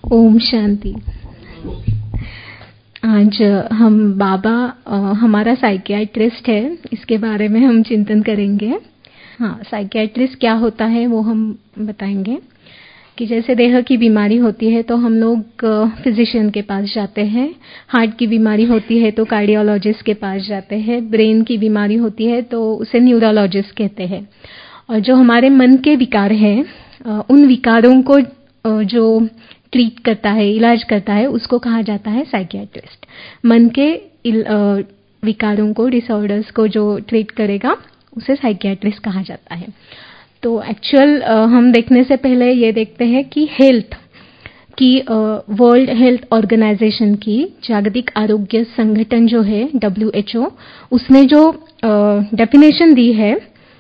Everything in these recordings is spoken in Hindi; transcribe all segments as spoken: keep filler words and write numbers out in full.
ओम शांति। आज हम बाबा हमारा साइकियाट्रिस्ट है, इसके बारे में हम चिंतन करेंगे। हाँ, साइकियाट्रिस्ट क्या होता है वो हम बताएंगे कि जैसे देह की बीमारी होती है तो हम लोग फिजिशियन के पास जाते हैं, हार्ट की बीमारी होती है तो कार्डियोलॉजिस्ट के पास जाते हैं, ब्रेन की बीमारी होती है तो उसे न्यूरोलॉजिस्ट कहते हैं। और जो हमारे मन के विकार हैं, उन विकारों को जो ट्रीट करता है, इलाज करता है, उसको कहा जाता है साइकियाट्रिस्ट। मन के विकारों को, डिसऑर्डर्स को जो ट्रीट करेगा उसे साइकियाट्रिस्ट कहा जाता है। तो एक्चुअल हम देखने से पहले ये देखते हैं कि हेल्थ की, वर्ल्ड हेल्थ ऑर्गेनाइजेशन की, जागतिक आरोग्य संगठन जो है डब्ल्यू एच ओ, उसने जो डेफिनेशन दी है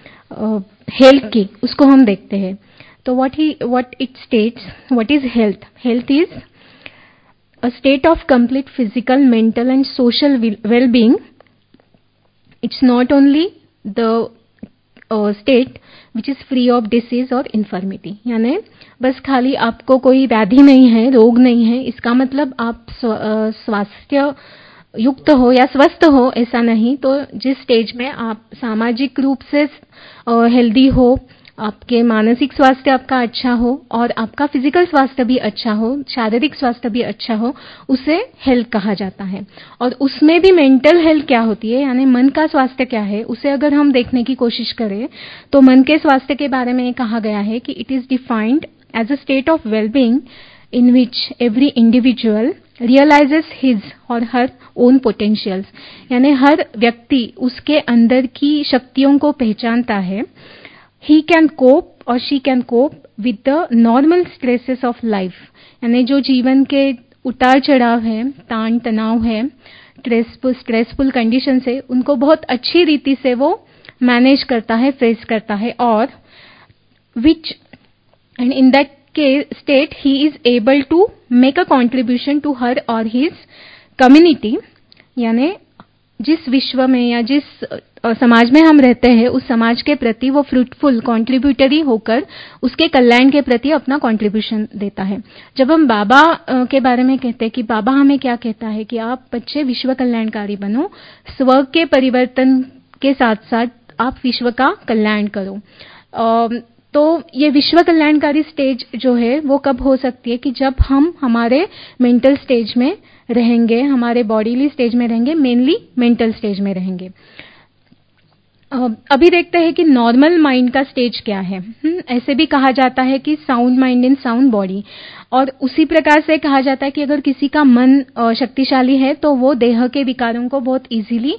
हेल्थ की, उसको हम देखते हैं। So what he what it states, what is health? Health is a state of complete physical, mental and social well-being. It's not only the uh, state which is free of disease or infirmity. यानी बस खाली आपको कोई व्याधि नहीं है, रोग नहीं है, इसका मतलब आप स्वास्थ्य युक्त हो या स्वस्थ हो, ऐसा नहीं। तो जिस स्टेज में आप सामाजिक रूप से हेल्दी हो, आपके मानसिक स्वास्थ्य आपका अच्छा हो और आपका फिजिकल स्वास्थ्य भी अच्छा हो, शारीरिक स्वास्थ्य भी अच्छा हो, उसे हेल्थ कहा जाता है। और उसमें भी मेंटल हेल्थ क्या होती है, यानी मन का स्वास्थ्य क्या है, उसे अगर हम देखने की कोशिश करें तो मन के स्वास्थ्य के बारे में कहा गया है कि it is defined as a state of wellbeing in which every individual realises his और हर ओन पोटेंशियल्स। यानी हर व्यक्ति उसके अंदर की शक्तियों को पहचानता है। He can cope or she can cope with the normal stresses of life. यानी जो जीवन के उतार चढ़ाव है, तान तनाव है, स्ट्रेसफुल स्ट्रेसफुल कंडीशन है, उनको बहुत अच्छी रीति से वो मैनेज करता है, फेस करता है। और which and in that case state he is able to make a contribution to her or his community. यानी जिस विश्व में या जिस समाज में हम रहते हैं, उस समाज के प्रति वो फ्रूटफुल कॉन्ट्रीब्यूटरी होकर उसके कल्याण के प्रति अपना कंट्रीब्यूशन देता है। जब हम बाबा के बारे में कहते हैं कि बाबा हमें क्या कहता है कि आप बच्चे विश्व कल्याणकारी बनो, स्व के परिवर्तन के साथ साथ आप विश्व का कल्याण करो। तो ये विश्व कल्याणकारी स्टेज जो है वो कब हो सकती है कि जब हम हमारे मेंटल स्टेज में रहेंगे, हमारे बॉडीली स्टेज में रहेंगे, मेनली मेंटल स्टेज में रहेंगे। अभी देखते हैं कि नॉर्मल माइंड का स्टेज क्या है। ऐसे भी कहा जाता है कि sound mind in sound body. और उसी प्रकार से कहा जाता है कि अगर किसी का मन शक्तिशाली है तो वो देह के विकारों को बहुत इजीली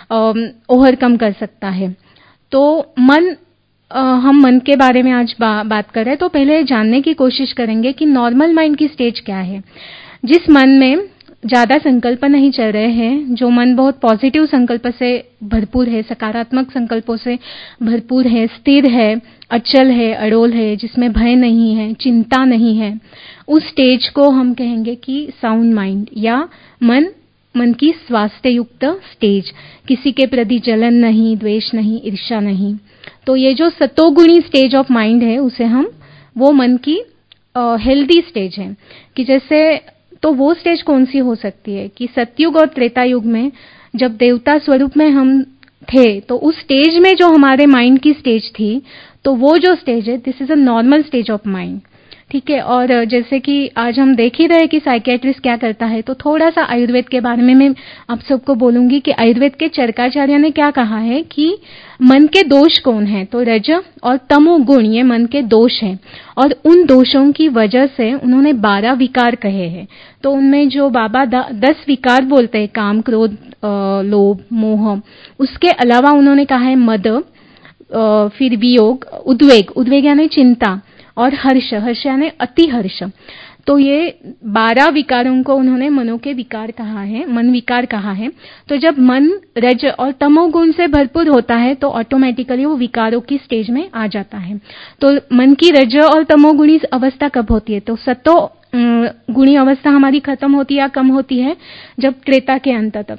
ओवरकम कर सकता है। तो मन, हम मन के बारे में आज बा, बात कर रहे हैं, तो पहले जानने की कोशिश करेंगे कि नॉर्मल माइंड की स्टेज क्या है। जिस मन में ज्यादा संकल्प नहीं चल रहे हैं, जो मन बहुत पॉजिटिव संकल्प से भरपूर है, सकारात्मक संकल्पों से भरपूर है, स्थिर है, अचल है, अड़ोल है, जिसमें भय नहीं है, चिंता नहीं है, उस स्टेज को हम कहेंगे कि साउंड माइंड या मन मन की स्वास्थ्य युक्त स्टेज। किसी के प्रति जलन नहीं, द्वेष नहीं, ईर्ष्या नहीं। तो ये जो सतोगुणी स्टेज ऑफ माइंड है, उसे हम, वो मन की हेल्दी स्टेज है। कि जैसे, तो वो स्टेज कौन सी हो सकती है कि सतयुग और त्रेता युग में जब देवता स्वरूप में हम थे, तो उस स्टेज में जो हमारे माइंड की स्टेज थी, तो वो जो स्टेज है, this is a normal stage of mind. ठीक है। और जैसे कि आज हम देख ही रहे कि साइकियाट्रिस्ट क्या करता है, तो थोड़ा सा आयुर्वेद के बारे में मैं आप सबको बोलूंगी कि आयुर्वेद के चरकाचार्य ने क्या कहा है कि मन के दोष कौन है, तो रज और तमो गुण ये मन के दोष हैं। और उन दोषों की वजह से उन्होंने बारह विकार कहे हैं। तो उनमें जो बाबा दस विकार बोलते हैं, काम, क्रोध, लोभ, मोह, उसके अलावा उन्होंने कहा है मद, फिर वियोग, उद्वेग, उद्वेग यानी चिंता, और हर्ष, हर्ष यानी अति हर्ष। तो ये बारह विकारों को उन्होंने मनो के विकार कहा है, मन विकार कहा है। तो जब मन रज और तमोगुण से भरपूर होता है तो ऑटोमेटिकली वो विकारों की स्टेज में आ जाता है। तो मन की रज और तमोगुणी अवस्था कब होती है, तो सतो गुणी अवस्था हमारी खत्म होती है या कम होती है जब त्रेता के अंत तक।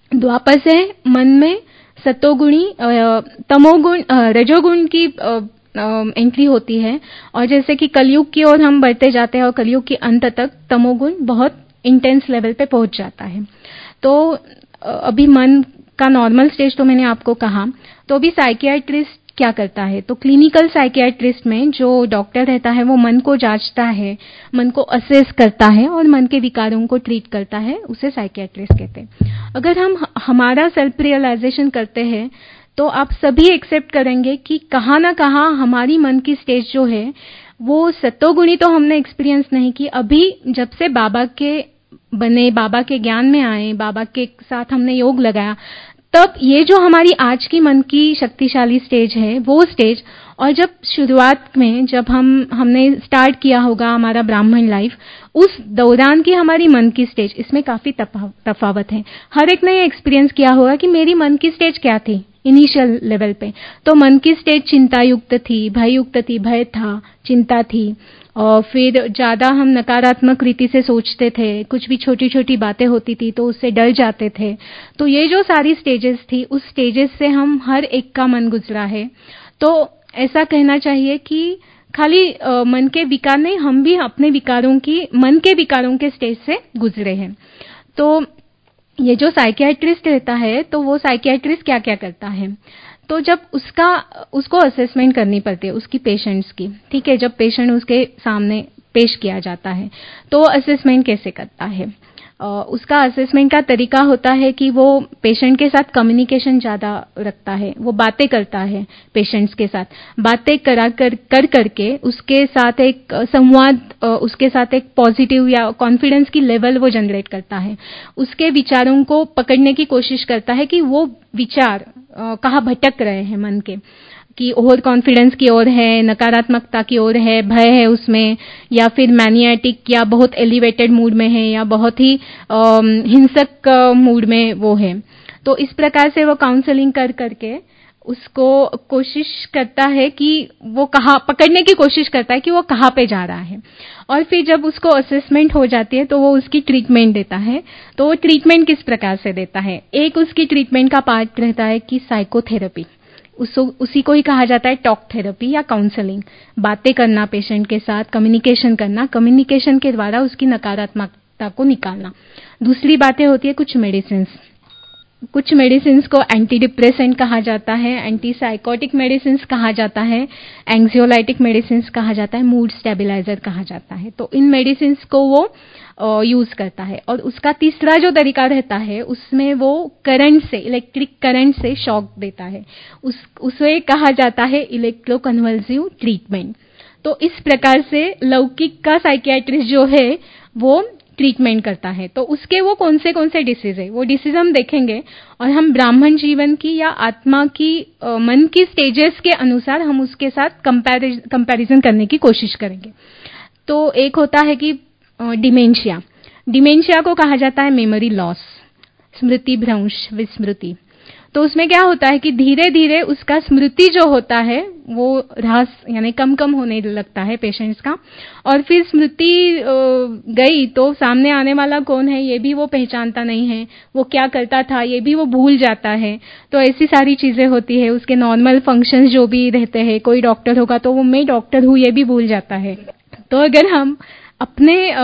द्वापर से मन में सतोगुणी, तमोगुण, रजोगुण की एंट्री होती है, और जैसे कि कलयुग की ओर हम बढ़ते जाते हैं और कलयुग के अंत तक तमोगुण बहुत इंटेंस लेवल पे पहुंच जाता है। तो अभी मन का नॉर्मल स्टेज तो मैंने आपको कहा, तो अभी साइकियाट्रिस्ट क्या करता है, तो क्लिनिकल साइकियाट्रिस्ट में जो डॉक्टर रहता है वो मन को जांचता है, मन को असेस करता है और मन के विकारों को ट्रीट करता है, उसे साइकियाट्रिस्ट कहते हैं। अगर हम हमारा सेल्फ रियलाइजेशन करते हैं तो आप सभी एक्सेप्ट करेंगे कि कहाँ ना कहाँ हमारी मन की स्टेज जो है वो सत्वगुणी तो हमने एक्सपीरियंस नहीं की। अभी जब से बाबा के बने, बाबा के ज्ञान में आए, बाबा के साथ हमने योग लगाया, तब ये जो हमारी आज की मन की शक्तिशाली स्टेज है वो स्टेज, और जब शुरुआत में जब हम हमने स्टार्ट किया होगा हमारा ब्राह्मण लाइफ, उस दौरान की हमारी मन की स्टेज, इसमें काफी तफावत है। हर एक ने ये एक्सपीरियंस किया होगा कि मेरी मन की स्टेज क्या थी इनिशियल लेवल पे। तो मन की स्टेज चिंता युक्त थी, भय युक्त थी, भय था, चिंता थी, और फिर ज़्यादा हम नकारात्मक रीति से सोचते थे, कुछ भी छोटी छोटी बातें होती थी तो उससे डर जाते थे। तो ये जो सारी स्टेजेस थी, उस स्टेजेस से हम हर एक का मन गुजरा है। तो ऐसा कहना चाहिए कि खाली आ, मन के विकार नहीं, हम भी अपने विकारों की, मन के विकारों के स्टेज से गुजरे हैं। तो ये जो साइकियाट्रिस्ट रहता है, तो वो साइकियाट्रिस्ट क्या क्या करता है, तो जब उसका उसको असेसमेंट करनी पड़ती है उसकी पेशेंट्स की, ठीक है, जब पेशेंट उसके सामने पेश किया जाता है तो असेसमेंट कैसे करता है, उसका असेसमेंट का तरीका होता है कि वो पेशेंट के साथ कम्युनिकेशन ज़्यादा रखता है, वो बातें करता है पेशेंट्स के साथ, बातें करा कर कर करके उसके साथ एक संवाद, उसके साथ एक पॉजिटिव या कॉन्फिडेंस की लेवल वो जनरेट करता है, उसके विचारों को पकड़ने की कोशिश करता है कि वो विचार कहाँ भटक रहे हैं मन के, कि ओवर कॉन्फिडेंस की ओर है, नकारात्मकता की ओर है, भय है उसमें, या फिर मैनिएटिक या बहुत एलिवेटेड मूड में है, या बहुत ही हिंसक मूड में वो है। तो इस प्रकार से वो काउंसलिंग कर करके उसको कोशिश करता है कि वो कहाँ पकड़ने की कोशिश करता है कि वो कहाँ पे जा रहा है, और फिर जब उसको असेसमेंट हो जाती है तो वो उसकी ट्रीटमेंट देता है। तो वो ट्रीटमेंट किस प्रकार से देता है, एक उसकी ट्रीटमेंट का पार्ट रहता है कि साइकोथेरेपी, उस, उसी को ही कहा जाता है टॉक थेरेपी या काउंसलिंग, बातें करना पेशेंट के साथ, कम्युनिकेशन करना, कम्युनिकेशन के द्वारा उसकी नकारात्मकता को निकालना। दूसरी बातें होती है कुछ मेडिसिन, कुछ मेडिसिन को एंटी डिप्रेसेंट कहा जाता है, एंटी साइकोटिक मेडिसिन कहा जाता है, एंग्जियोलाइटिक मेडिसिन कहा जाता है, मूड स्टेबलाइजर कहा जाता है। तो इन मेडिसिन को वो यूज करता है। और उसका तीसरा जो तरीका रहता है उसमें वो करंट से, इलेक्ट्रिक करंट से शॉक देता है, उस उसे कहा जाता है इलेक्ट्रोकन्वल्सिव ट्रीटमेंट। तो इस प्रकार से लौकिक का साइकियाट्रिस्ट जो है वो ट्रीटमेंट करता है। तो उसके वो कौन से कौन से डिसीज है वो डिसीज हम देखेंगे, और हम ब्राह्मण जीवन की या आत्मा की आ, मन की स्टेजेस के अनुसार हम उसके साथ कंपैरिजन करने की कोशिश करेंगे। तो एक होता है कि डिमेंशिया, डिमेंशिया को कहा जाता है मेमोरी लॉस, स्मृति भ्रंश, विस्मृति। तो उसमें क्या होता है कि धीरे धीरे उसका स्मृति जो होता है वो ह्रास यानी कम कम होने लगता है पेशेंट्स का, और फिर स्मृति गई तो सामने आने वाला कौन है ये भी वो पहचानता नहीं है, वो क्या करता था ये भी वो भूल जाता है। तो ऐसी सारी चीजें होती है, उसके नॉर्मल फंक्शंस जो भी रहते हैं, कोई डॉक्टर होगा तो वो मैं डॉक्टर हूँ ये भी भूल जाता है। तो अगर हम अपने आ,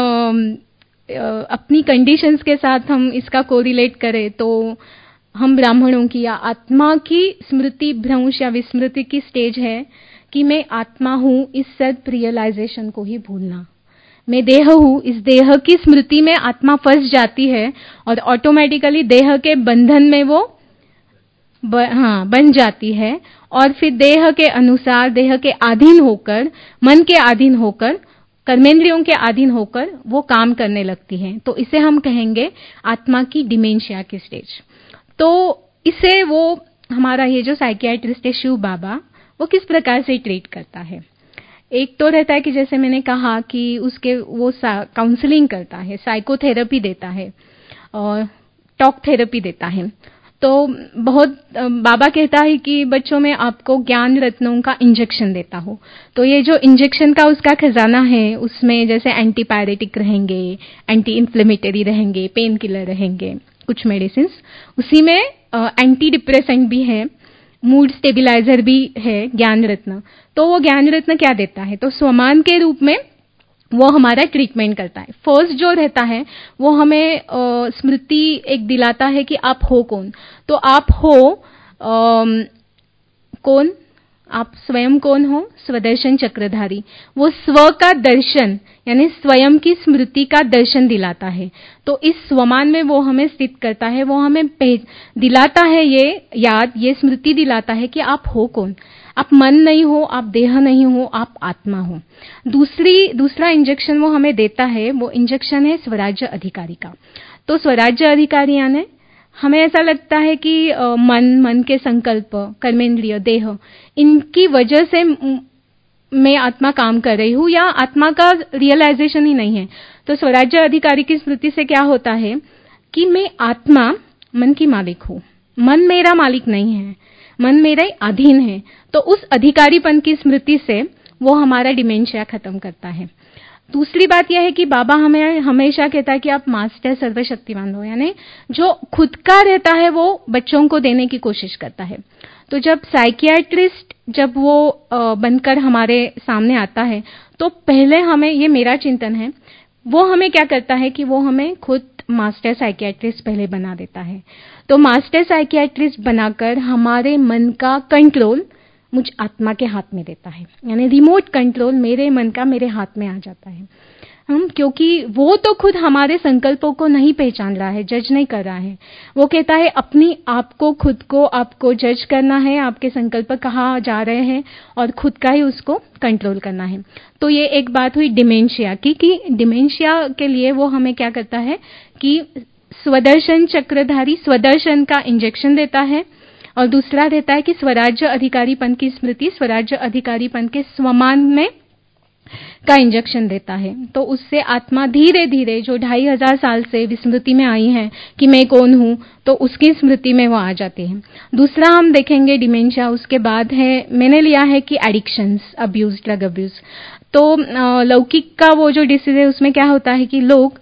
अपनी कंडीशंस के साथ हम इसका कोरिलेट करें तो हम ब्राह्मणों की या आत्मा की स्मृति भ्रंश या विस्मृति की स्टेज है कि मैं आत्मा हूँ, इस सेल्फ रियलाइजेशन को ही भूलना। मैं देह हूँ, इस देह की स्मृति में आत्मा फंस जाती है और ऑटोमेटिकली देह के बंधन में वो ब, हाँ बन जाती है, और फिर देह के अनुसार, देह के अधीन होकर, मन के अधीन होकर, कर्मेंद्रियों के अधीन होकर वो काम करने लगती है। तो इसे हम कहेंगे आत्मा की डिमेंशिया की स्टेज। तो इसे वो हमारा ये जो साइकियाट्रिस्ट है शिव बाबा, वो किस प्रकार से ट्रीट करता है। एक तो रहता है कि जैसे मैंने कहा कि उसके वो काउंसलिंग करता है, साइकोथेरेपी देता है और टॉक थेरेपी देता है। तो बहुत बाबा कहता है कि बच्चों में आपको ज्ञान रत्नों का इंजेक्शन देता हो। तो ये जो इंजेक्शन का उसका खजाना है उसमें जैसे एंटीपायरेटिक रहेंगे, एंटी इन्फ्लेमेटरी रहेंगे, पेन किलर रहेंगे, कुछ मेडिसिन, उसी में एंटी डिप्रेसेंट भी है, मूड स्टेबिलाईजर भी है ज्ञान रत्न। तो वो ज्ञान रत्न क्या देता है, तो स्वमान के रूप में वो हमारा ट्रीटमेंट करता है। फर्स्ट जो रहता है वो हमें आ, स्मृति एक दिलाता है कि आप हो कौन। तो आप हो आ, कौन, आप स्वयं कौन हो, स्वदर्शन चक्रधारी। वो स्व का दर्शन यानी स्वयं की स्मृति का दर्शन दिलाता है। तो इस स्वमान में वो हमें स्थित करता है, वो हमें दिलाता है ये याद, ये स्मृति दिलाता है कि आप हो कौन। आप मन नहीं हो, आप देह नहीं हो, आप आत्मा हो। दूसरी दूसरा इंजेक्शन वो हमें देता है, वो इंजेक्शन है स्वराज्य अधिकारी का। तो स्वराज्य अधिकारी यानी हमें ऐसा लगता है कि आ, मन, मन के संकल्प, कर्मेंद्रिय, देह, इनकी वजह से मैं आत्मा काम कर रही हूं या आत्मा का रियलाइजेशन ही नहीं है। तो स्वराज्य अधिकारी की स्मृति से क्या होता है कि मैं आत्मा मन की मालिक हूं, मन मेरा मालिक नहीं है, मन मेरे अधीन है। तो उस अधिकारीपन की स्मृति से वो हमारा डिमेंशिया खत्म करता है। दूसरी बात यह है कि बाबा हमें हमेशा कहता है कि आप मास्टर सर्वशक्तिमान हो, यानी जो खुद का रहता है वो बच्चों को देने की कोशिश करता है। तो जब साइकियाट्रिस्ट जब वो बनकर हमारे सामने आता है तो पहले हमें, ये मेरा चिंतन है, वो हमें क्या करता है कि वो हमें खुद मास्टर साइकियाट्रिस्ट पहले बना देता है। तो मास्टर साइकियाट्रिस्ट बनाकर हमारे मन का कंट्रोल मुझ आत्मा के हाथ में देता है, यानी रिमोट कंट्रोल मेरे मन का मेरे हाथ में आ जाता है। हम क्योंकि वो तो खुद हमारे संकल्पों को नहीं पहचान रहा है, जज नहीं कर रहा है। वो कहता है अपनी आपको, खुद को आपको जज करना है, आपके संकल्प कहाँ जा रहे हैं और खुद का ही उसको कंट्रोल करना है। तो ये एक बात हुई डिमेंशिया की, कि डिमेंशिया के लिए वो हमें क्या करता है कि स्वदर्शन चक्रधारी स्वदर्शन का इंजेक्शन देता है। और दूसरा रहता है कि स्वराज्य अधिकारीपन की स्मृति, स्वराज्य अधिकारीपन के स्वमान में का इंजेक्शन देता है। तो उससे आत्मा धीरे धीरे जो ढाई हजार साल से विस्मृति में आई है कि मैं कौन हूं, तो उसकी स्मृति में वो आ जाते हैं। दूसरा हम देखेंगे डिमेंशिया, उसके बाद है, मैंने लिया है कि एडिक्शंस, अब्यूज, ड्रग अब्यूज। तो लौकिक का वो जो डिसीज है उसमें क्या होता है कि लोग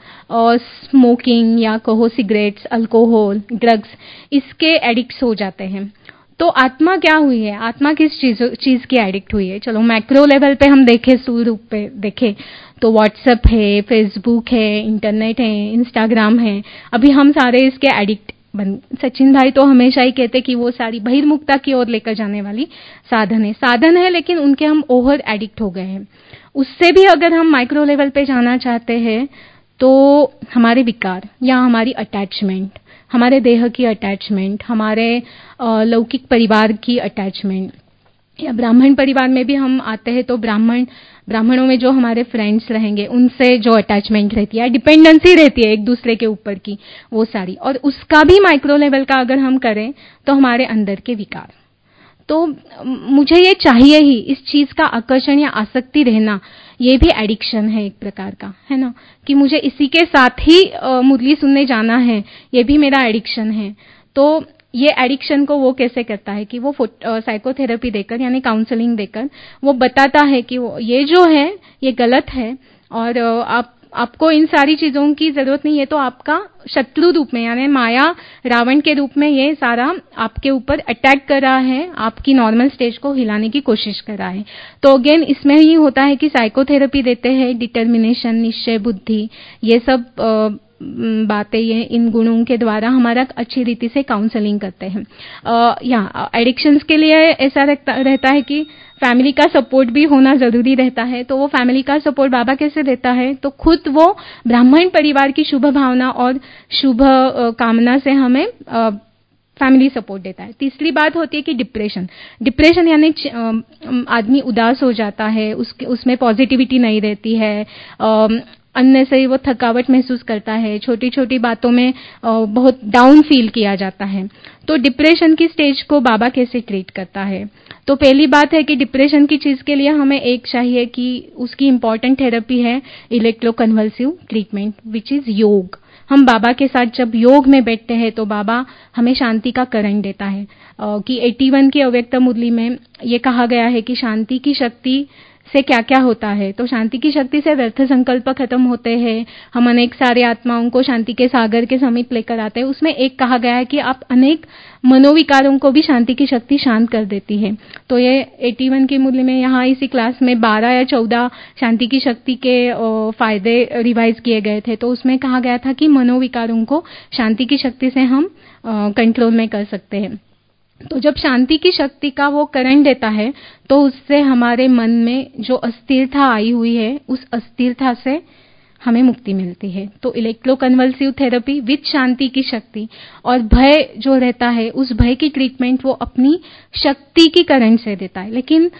स्मोकिंग या कहो सिगरेट्स, अल्कोहल, ड्रग्स, इसके एडिक्ट्स हो जाते हैं। तो आत्मा क्या हुई है, आत्मा किस चीज चीज की एडिक्ट हुई है। चलो मैक्रो लेवल पे हम देखें, स्थूल रूप पे देखें तो व्हाट्सएप है, फेसबुक है, इंटरनेट है, इंस्टाग्राम है। अभी हम सारे इसके एडिक्ट बन, सचिन भाई तो हमेशा ही कहते कि वो सारी बहिर्मुखता की ओर लेकर जाने वाली साधन है साधन है लेकिन उनके हम ओवर एडिक्ट हो गए हैं। उससे भी अगर हम माइक्रो लेवल पे जाना चाहते हैं तो हमारे विकार या हमारी अटैचमेंट, हमारे देह की अटैचमेंट, हमारे लौकिक परिवार की अटैचमेंट, या ब्राह्मण परिवार में भी हम आते हैं तो ब्राह्मण ब्राह्मणों में जो हमारे फ्रेंड्स रहेंगे उनसे जो अटैचमेंट रहती है, डिपेंडेंसी रहती है एक दूसरे के ऊपर की, वो सारी, और उसका भी माइक्रो लेवल का अगर हम करें तो हमारे अंदर के विकार। तो मुझे ये चाहिए ही, इस चीज का आकर्षण या आसक्ति रहना, ये भी एडिक्शन है एक प्रकार का, है ना, कि मुझे इसी के साथ ही मुरली सुनने जाना है, ये भी मेरा एडिक्शन है। तो ये एडिक्शन को वो कैसे करता है कि वो साइकोथेरेपी देकर यानी काउंसलिंग देकर वो बताता है कि वो ये जो है ये गलत है और आप आपको इन सारी चीजों की जरूरत नहीं है। तो आपका शत्रु रूप में यानी माया रावण के रूप में ये सारा आपके ऊपर अटैक कर रहा है, आपकी नॉर्मल स्टेज को हिलाने की कोशिश कर रहा है। तो अगेन इसमें ही होता है कि साइकोथेरेपी देते हैं, डिटर्मिनेशन, निश्चय बुद्धि, ये सब आ, बातें, ये इन गुणों के द्वारा हमारा अच्छी रीति से काउंसलिंग करते हैं। या एडिक्शंस के लिए ऐसा रहता, रहता है कि फैमिली का सपोर्ट भी होना जरूरी रहता है। तो वो फैमिली का सपोर्ट बाबा कैसे देता है, तो खुद वो ब्राह्मण परिवार की शुभ भावना और शुभ कामना से हमें फैमिली सपोर्ट देता है। तीसरी बात होती है कि डिप्रेशन डिप्रेशन यानी आदमी उदास हो जाता है, उसके उसमें पॉजिटिविटी नहीं रहती है, अन्य से वो थकावट महसूस करता है, छोटी छोटी बातों में बहुत डाउन फील किया जाता है। तो डिप्रेशन की स्टेज को बाबा कैसे ट्रीट करता है, तो पहली बात है कि डिप्रेशन की चीज के लिए हमें एक चाहिए कि उसकी इंपॉर्टेंट थेरेपी है electroconvulsive treatment, which is yoga. हम बाबा के साथ जब योग में बैठते हैं तो बाबा हमें शांति का करंट देता है, कि इक्यासी की अव्यक्त मुरली में ये कहा गया है कि शांति की शक्ति से क्या क्या होता है। तो शांति की शक्ति से व्यर्थ संकल्प खत्म होते हैं, हम अनेक सारे आत्माओं को शांति के सागर के समीप लेकर आते हैं। उसमें एक कहा गया है कि आप अनेक मनोविकारों को भी शांति की शक्ति शांत कर देती है। तो ये इक्यासी की मूल्य में यहाँ इसी क्लास में बारह या चौदह शांति की शक्ति के फायदे रिवाइज किए गए थे। तो उसमें कहा गया था कि मनोविकारों को शांति की शक्ति से हम कंट्रोल में कर सकते हैं। तो जब शांति की शक्ति का वो करंट देता है तो उससे हमारे मन में जो अस्थिरता आई हुई है उस अस्थिरता से हमें मुक्ति मिलती है। तो इलेक्ट्रोकन्वल्सिव थेरेपी विद शांति की शक्ति, और भय जो रहता है उस भय की ट्रीटमेंट वो अपनी शक्ति की करंट से देता है। लेकिन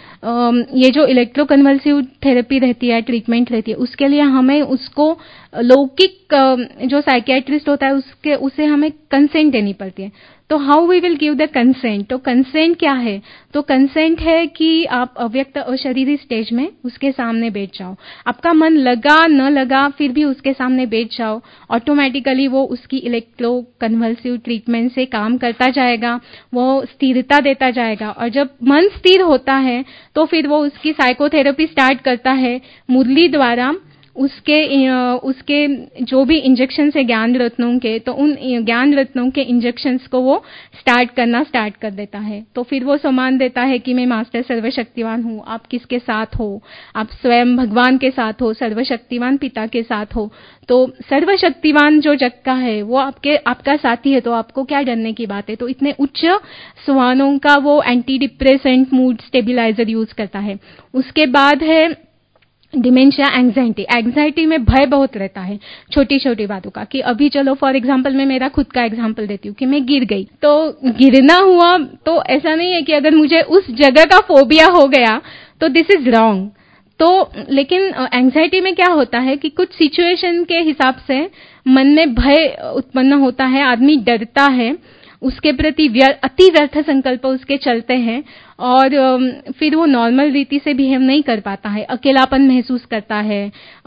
ये जो इलेक्ट्रोकन्वल्सिव थेरेपी रहती है, ट्रीटमेंट रहती है, उसके लिए हमें उसको लौकिक जो साइकियाट्रिस्ट होता है उसके उसे हमें कंसेंट देनी पड़ती है। तो how we will give the consent? तो कंसेंट क्या है? तो कंसेंट है कि आप अव्यक्त अशरीरी स्टेज में उसके सामने बैठ जाओ, आपका मन लगा न लगा फिर भी उसके सामने बैठ जाओ, ऑटोमेटिकली वो उसकी इलेक्ट्रो कन्वल्सिव ट्रीटमेंट से काम करता जाएगा, वो स्थिरता देता जाएगा। और जब मन स्थिर होता है तो फिर वो उसकी साइकोथेरेपी स्टार्ट करता है मुरली द्वारा। उसके उसके जो भी इंजेक्शन है ज्ञान रत्नों के, तो उन ज्ञान रत्नों के इंजेक्शंस को वो स्टार्ट करना स्टार्ट कर देता है। तो फिर वो सम्मान देता है कि मैं मास्टर सर्वशक्तिवान हूँ। आप किसके साथ हो? आप स्वयं भगवान के साथ हो, सर्वशक्तिवान पिता के साथ हो। तो सर्वशक्तिवान जो जग का है वो आपके आपका साथी है, तो आपको क्या डरने की बात है। तो इतने उच्च स्वानों का वो antidepressant mood stabiliser use करता है। उसके बाद है डिमेंशिया एंजाइटी। एंजाइटी में भय बहुत रहता है छोटी छोटी बातों का, कि अभी चलो फॉर एग्जांपल मैं मेरा खुद का एग्जांपल देती हूँ कि मैं गिर गई, तो गिरना हुआ तो ऐसा नहीं है कि अगर मुझे उस जगह का फोबिया हो गया तो दिस इज रॉन्ग। तो लेकिन एंजाइटी में क्या होता है कि कुछ सिचुएशन के हिसाब से मन में भय उत्पन्न होता है, आदमी डरता है, उसके प्रति अति व्यर्थ संकल्प उसके चलते हैं और फिर वो नॉर्मल रीति से बिहेव नहीं कर पाता है, अकेलापन महसूस करता है,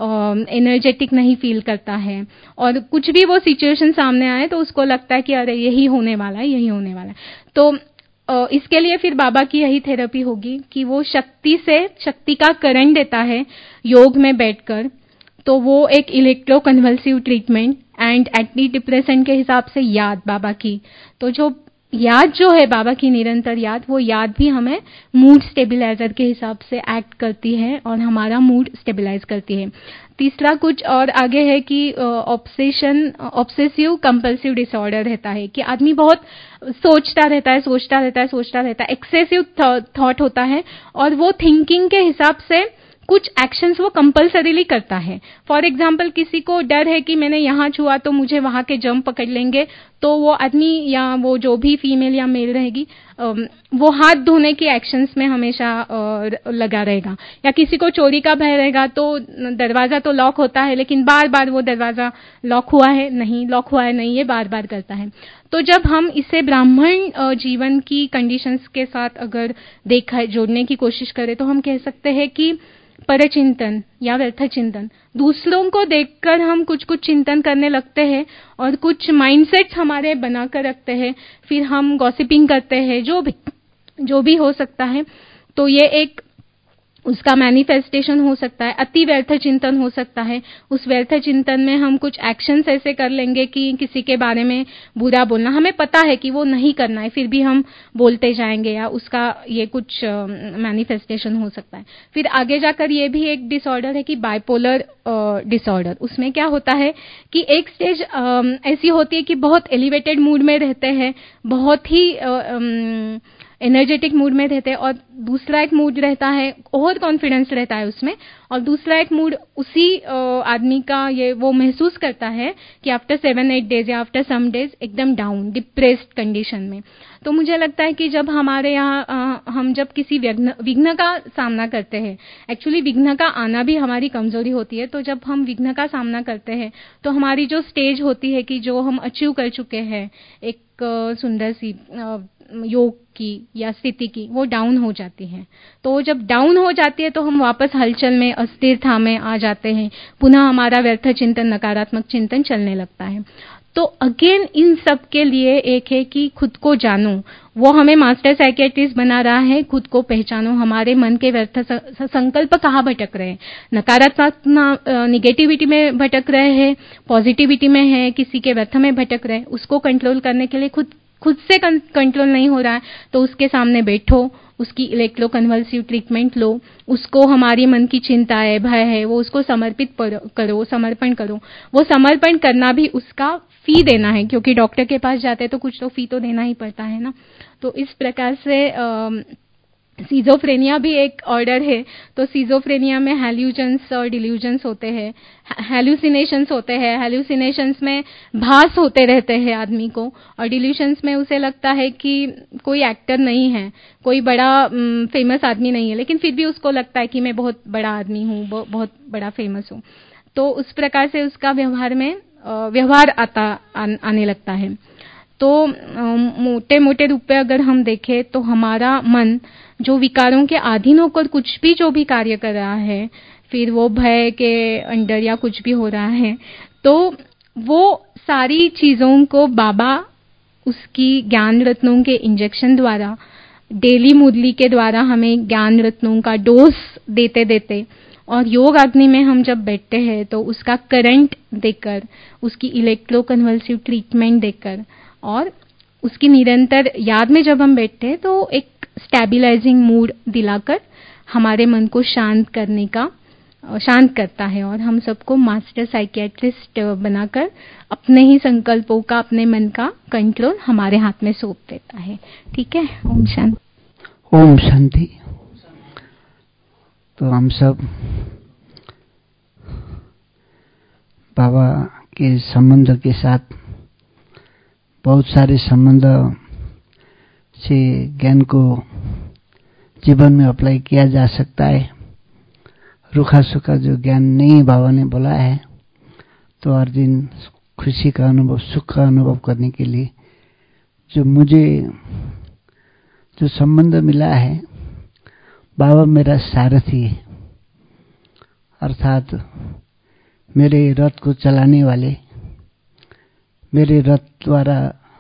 एनर्जेटिक नहीं फील करता है, और कुछ भी वो सिचुएशन सामने आए तो उसको लगता है कि अरे यही होने वाला है, यही होने वाला है। तो इसके लिए फिर बाबा की यही थेरेपी होगी कि वो शक्ति से शक्ति का करंट देता है योग में बैठकर। तो वो एक electroconvulsive treatment and antidepressant के हिसाब से याद बाबा की। तो जो याद जो है बाबा की निरंतर याद, वो याद भी हमें मूड स्टेबिलाईजर के हिसाब से एक्ट करती है और हमारा मूड स्टेबिलाईज करती है। तीसरा कुछ और आगे है कि ऑब्सेशन ऑब्सेसिव कंपल्सिव डिसऑर्डर रहता है कि आदमी बहुत सोचता रहता है सोचता रहता है सोचता रहता है एक्सेसिव थॉट होता है, और वो थिंकिंग के हिसाब से कुछ एक्शंस वो कंपल्सरीली करता है। फॉर एग्जाम्पल किसी को डर है कि मैंने यहाँ छुआ तो मुझे वहाँ के जम पकड़ लेंगे, तो वो आदमी या वो जो भी फीमेल या मेल रहेगी वो हाथ धोने की एक्शंस में हमेशा लगा रहेगा। या किसी को चोरी का भय रहेगा तो दरवाजा तो लॉक होता है लेकिन बार बार वो दरवाजा लॉक हुआ है नहीं, लॉक हुआ है नहीं, ये बार बार करता है। तो जब हम इसे ब्राह्मण जीवन की कंडीशंस के साथ अगर देखा जोड़ने की कोशिश करें तो हम कह सकते हैं कि परचिंतन या व्यर्थ चिंतन, दूसरों को देखकर हम कुछ कुछ चिंतन करने लगते हैं और कुछ माइंडसेट्स हमारे बनाकर रखते हैं, फिर हम गॉसिपिंग करते हैं, जो भी जो भी हो सकता है। तो ये एक उसका मैनिफेस्टेशन हो सकता है, अति व्यर्थ चिंतन हो सकता है। उस व्यर्थ चिंतन में हम कुछ एक्शंस ऐसे कर लेंगे कि किसी के बारे में बुरा बोलना, हमें पता है कि वो नहीं करना है फिर भी हम बोलते जाएंगे, या उसका ये कुछ मैनिफेस्टेशन हो सकता है। फिर आगे जाकर ये भी एक डिसऑर्डर है कि बाइपोलर डिसऑर्डर। उसमें क्या होता है कि एक स्टेज ऐसी होती है कि बहुत एलिवेटेड मूड में रहते हैं, बहुत ही एनर्जेटिक मूड में रहते हैं, और दूसरा एक मूड रहता है ओवर कॉन्फिडेंस रहता है उसमें, और दूसरा एक मूड उसी आदमी का ये वो महसूस करता है कि आफ्टर सेवन एट डेज या आफ्टर सम डेज एकदम डाउन डिप्रेस्ड कंडीशन में। तो मुझे लगता है कि जब हमारे यहाँ हम जब किसी विघ्न विघ्न का सामना करते हैं, एक्चुअली विघ्न का आना भी हमारी कमजोरी होती है, तो जब हम विघ्न का सामना करते हैं तो हमारी जो स्टेज होती है कि जो हम अचीव कर चुके हैं एक सुंदर सी योग की या स्थिति की, वो डाउन हो जाती है। तो जब डाउन हो जाती है तो हम वापस हलचल में अस्थिरता में आ जाते हैं, पुनः हमारा व्यर्थ चिंतन नकारात्मक चिंतन चलने लगता है। तो अगेन इन सब के लिए एक है कि खुद को जानो, वो हमें मास्टर साइकियाट्रिस्ट बना रहा है, खुद को पहचानो, हमारे मन के व्यर्थ संकल्प कहाँ भटक रहे हैं, नकारात्मक निगेटिविटी में भटक रहे हैं, पॉजिटिविटी में है, किसी के व्यर्थ में भटक रहे हैं, उसको कंट्रोल करने के लिए खुद खुद से कंट्रोल नहीं हो रहा है तो उसके सामने बैठो, उसकी इलेक्ट्रोकन्वल्सिव ट्रीटमेंट लो, उसको हमारी मन की चिंता है, भय है, वो उसको समर्पित करो, समर्पण करो। वो समर्पण करना भी उसका फी देना है, क्योंकि डॉक्टर के पास जाते हैं तो कुछ तो फी तो देना ही पड़ता है ना। तो इस प्रकार से आ, सीजोफ्रेनिया भी एक ऑर्डर है। तो सीजोफ्रेनिया में हेल्यूजन्स और डिल्यूजन्स होते हैं, हेल्यूसिनेशंस होते हैं, हेल्यूसिनेशंस में भास होते रहते हैं आदमी को, और डिल्यूशंस में उसे लगता है कि कोई एक्टर नहीं है, कोई बड़ा फेमस आदमी नहीं है, लेकिन फिर भी उसको लगता है कि मैं बहुत बड़ा आदमी हूँ, बहुत बड़ा फेमस हूँ। तो उस प्रकार से उसका व्यवहार में व्यवहार आता आने लगता है। तो मोटे मोटे रूप में अगर हम देखें तो हमारा मन जो विकारों के अधीन होकर कुछ भी जो भी कार्य कर रहा है, फिर वो भय के अंडर या कुछ भी हो रहा है, तो वो सारी चीज़ों को बाबा उसकी ज्ञान रत्नों के इंजेक्शन द्वारा, डेली मुरली के द्वारा हमें ज्ञान रत्नों का डोज देते देते, और योग अग्नि में हम जब बैठते हैं तो उसका करंट देकर, उसकी इलेक्ट्रोकन्वल्सिव ट्रीटमेंट देकर, और उसकी निरंतर याद में जब हम बैठते हैं तो एक स्टेबलाइजिंग मूड दिलाकर हमारे मन को शांत करने का शांत करता है, और हम सबको मास्टर साइकियाट्रिस्ट बनाकर अपने ही संकल्पों का, अपने मन का कंट्रोल हमारे हाथ में सौंप देता है। ठीक है। ओम शांति। ओम शांति। तो हम सब बाबा के संबंध के साथ बहुत सारे संबंध से ज्ञान को जीवन में अप्लाई किया जा सकता है। रूखा सूखा जो ज्ञान नहीं बाबा ने बोला है, तो हर दिन खुशी का अनुभव, सुख का अनुभव करने के लिए जो मुझे जो संबंध मिला है, बाबा मेरा सारथी है, अर्थात मेरे रथ को चलाने वाले, मेरे रथ द्वारा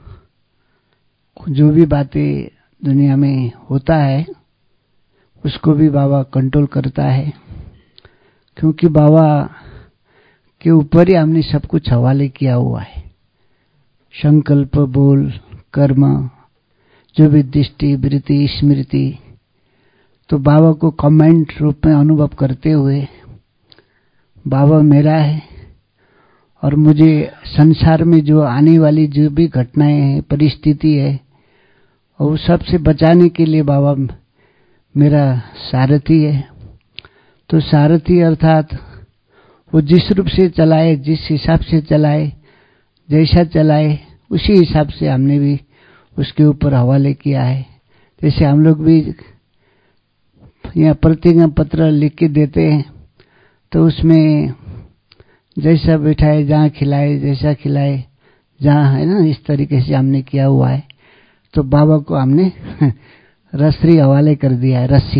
जो भी बातें दुनिया में होता है उसको भी बाबा कंट्रोल करता है, क्योंकि बाबा के ऊपर ही हमने सब कुछ हवाले किया हुआ है। संकल्प, बोल, कर्म, जो भी दृष्टि, वृत्ति, स्मृति, तो बाबा को कमेंट रूप में अनुभव करते हुए बाबा मेरा है, और मुझे संसार में जो आने वाली जो भी घटनाएं हैं, परिस्थिति है, और सबसे बचाने के लिए बाबा मेरा सारथी है। तो सारथी अर्थात वो जिस रूप से चलाए, जिस हिसाब से चलाए, जैसा चलाए, उसी हिसाब से हमने भी उसके ऊपर हवाले किया है। जैसे हम लोग भी यहाँ प्रतिज्ञा पत्र लिख के देते हैं, तो उसमें जैसा बैठाए, जहाँ खिलाए, जैसा खिलाए, जहाँ है ना, इस तरीके से हमने किया हुआ है। तो बाबा को हमने रस्सी हवाले कर दिया है, रस्सी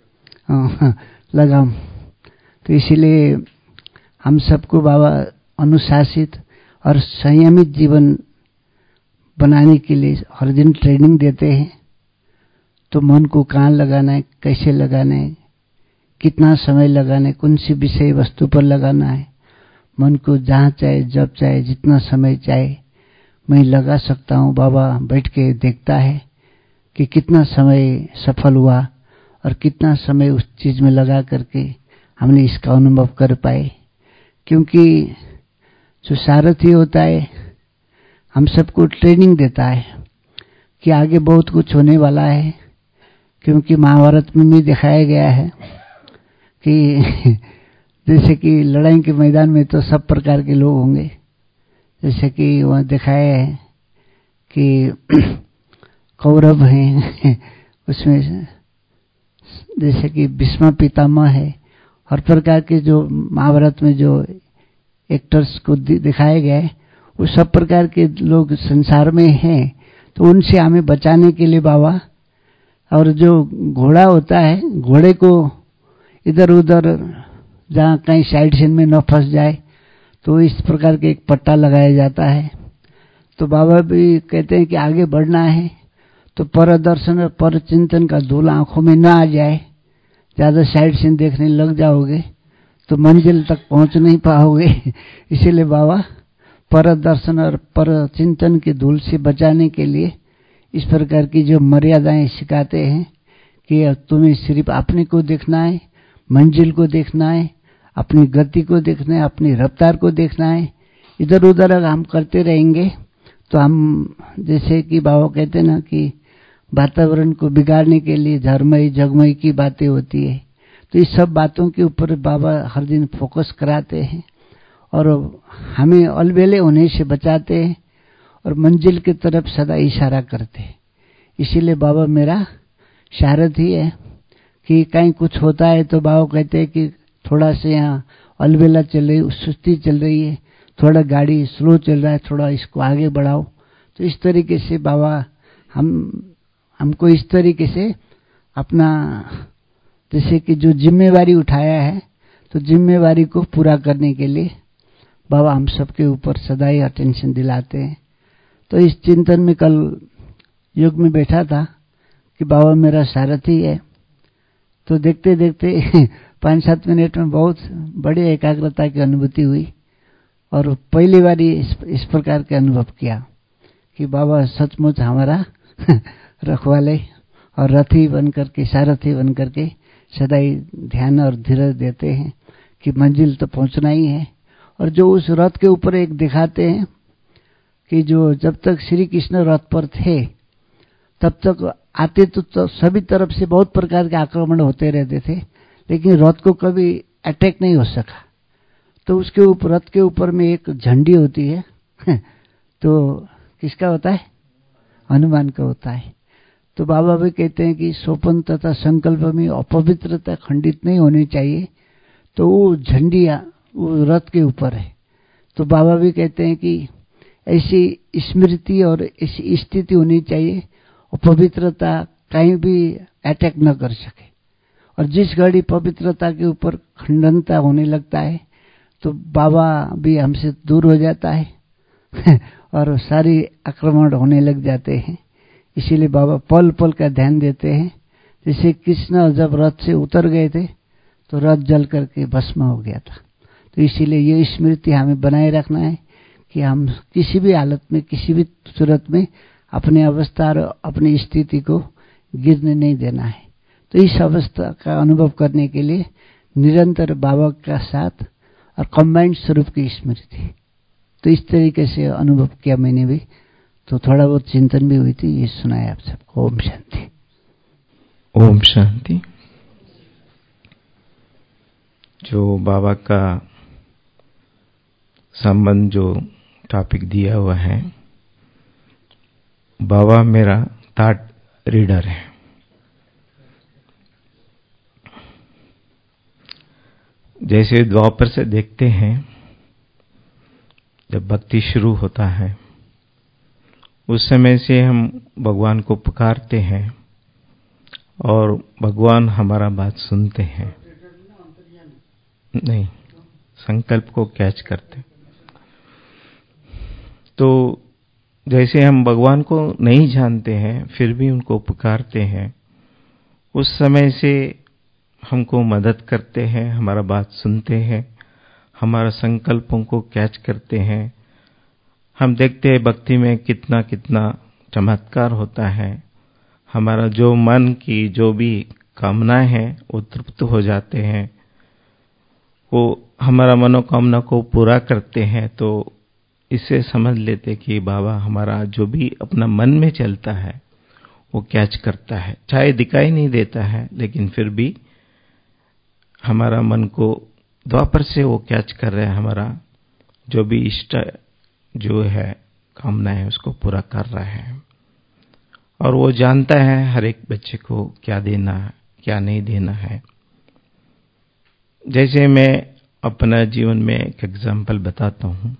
लगाम। तो इसीलिए हम सबको बाबा अनुशासित और संयमित जीवन बनाने के लिए हर दिन ट्रेनिंग देते हैं। तो मन को कहाँ लगाना है, कैसे लगाना है, कितना समय लगाना है, कौन सी विषय वस्तु पर लगाना है, मन को जहाँ चाहे, जब चाहे, जितना समय चाहे मैं लगा सकता हूँ। बाबा बैठ के देखता है कि कितना समय सफल हुआ और कितना समय उस चीज में लगा करके हमने इसका अनुभव कर पाए। क्योंकि जो सारथी होता है हम सबको ट्रेनिंग देता है कि आगे बहुत कुछ होने वाला है। क्योंकि महाभारत में भी दिखाया गया है कि जैसे कि लड़ाई के मैदान में तो सब प्रकार के लोग होंगे। जैसे कि वहाँ दिखाया है कि कौरव हैं, उसमें जैसे कि भीष्म पितामह है, हर प्रकार के जो महाभारत में जो एक्टर्स को दिखाया गया है वो सब प्रकार के लोग संसार में हैं। तो उनसे हमें बचाने के लिए बाबा, और जो घोड़ा होता है, घोड़े को इधर उधर जहाँ कहीं साइड सीन में न फंस जाए तो इस प्रकार के एक पट्टा लगाया जाता है। तो बाबा भी कहते हैं कि आगे बढ़ना है तो पर दर्शन और पर चिंतन का धूल आंखों में ना आ जाए। ज्यादा साइड सीन देखने लग जाओगे तो मंजिल तक पहुंच नहीं पाओगे। इसीलिए बाबा पर दर्शन और पर चिंतन की धूल से बचाने के लिए इस प्रकार की जो मर्यादाएं सिखाते हैं कि तुम्हें सिर्फ अपने को देखना है, मंजिल को देखना है, अपनी गति को देखना है, अपनी रफ्तार को देखना है। इधर उधर अगर हम करते रहेंगे तो हम, जैसे कि बाबा कहते हैं ना कि वातावरण को बिगाड़ने के लिए झरमई जगमई की बातें होती है, तो इस सब बातों के ऊपर बाबा हर दिन फोकस कराते हैं और हमें अलबेले होने से बचाते हैं और मंजिल की तरफ सदा इशारा करते हैं। इसीलिए बाबा मेरा सारथी है कि कहीं कुछ होता है तो बाबा कहते हैं कि थोड़ा से यहाँ अलबेला चल रही, सुस्ती चल रही है, थोड़ा गाड़ी स्लो चल रहा है, थोड़ा इसको आगे बढ़ाओ। तो इस तरीके से बाबा हम हमको इस तरीके से अपना, जैसे कि जो जिम्मेवारी उठाया है तो जिम्मेवारी को पूरा करने के लिए बाबा हम सबके ऊपर सदा ही अटेंशन दिलाते हैं। तो इस चिंतन में कल योग में बैठा था कि बाबा मेरा सारथी है, तो देखते देखते पाँच सात मिनट में बहुत बड़ी एकाग्रता की अनुभूति हुई और पहली बार इस, इस प्रकार के अनुभव किया कि बाबा सचमुच हमारा रखवाले और रथी बन करके, सारथी बन करके सदा ही ध्यान और धीरज देते हैं कि मंजिल तो पहुंचना ही है। और जो उस रथ के ऊपर एक दिखाते हैं कि जो जब तक श्री कृष्ण रथ पर थे तब तक आते तो, तो सभी तरफ से बहुत प्रकार के आक्रमण होते रहते थे, लेकिन रथ को कभी अटैक नहीं हो सका। तो उसके ऊपर, रथ के ऊपर में एक झंडी होती है तो किसका होता है? हनुमान का होता है। तो बाबा भी कहते हैं कि सोपन तथा संकल्प में अपवित्रता खंडित नहीं होनी चाहिए, तो वो झंडी वो रथ के ऊपर है। तो बाबा भी कहते हैं कि ऐसी स्मृति और ऐसी स्थिति होनी चाहिए पवित्रता कहीं भी अटैक न कर सके। और जिस घड़ी पवित्रता के ऊपर खंडनता होने लगता है तो बाबा भी हमसे दूर हो जाता है और सारी आक्रमण होने लग जाते हैं। इसीलिए बाबा पल पल का ध्यान देते हैं। जैसे कृष्ण जब रथ से उतर गए थे तो रथ जल करके भस्म हो गया था। तो इसीलिए ये स्मृति हमें बनाए रखना है कि हम किसी भी हालत में, किसी भी सूरत में अपने अवस्था और अपनी स्थिति को गिरने नहीं देना है। तो इस अवस्था का अनुभव करने के लिए निरंतर बाबा का साथ और कंबाइंड स्वरूप की स्मृति, तो इस तरीके से अनुभव किया मैंने भी। तो थोड़ा बहुत चिंतन भी हुई थी, ये सुनाया आप सबको। ओम शांति। ओम शांति। जो बाबा का संबंध जो टॉपिक दिया हुआ है, बाबा मेरा थॉट रीडर है। जैसे द्वापर से देखते हैं, जब भक्ति शुरू होता है उस समय से हम भगवान को पुकारते हैं और भगवान हमारा बात सुनते हैं, नहीं संकल्प को कैच करते। तो जैसे हम भगवान को नहीं जानते हैं फिर भी उनको पुकारते हैं, उस समय से हमको मदद करते हैं, हमारा बात सुनते हैं, हमारा संकल्पों को कैच करते हैं। हम देखते हैं भक्ति में कितना कितना चमत्कार होता है। हमारा जो मन की जो भी कामनाएं हैं वो तृप्त हो जाते हैं, वो हमारा मनोकामना को पूरा करते हैं। तो इससे समझ लेते कि बाबा हमारा जो भी अपना मन में चलता है वो कैच करता है, चाहे दिखाई नहीं देता है लेकिन फिर भी हमारा मन को द्वापर से वो कैच कर रहा है, हमारा जो भी इष्ट जो है कामना है उसको पूरा कर रहा है। और वो जानता है हर एक बच्चे को क्या देना क्या नहीं देना है। जैसे मैं अपना जीवन में एक एग्जांपल बताता हूँ।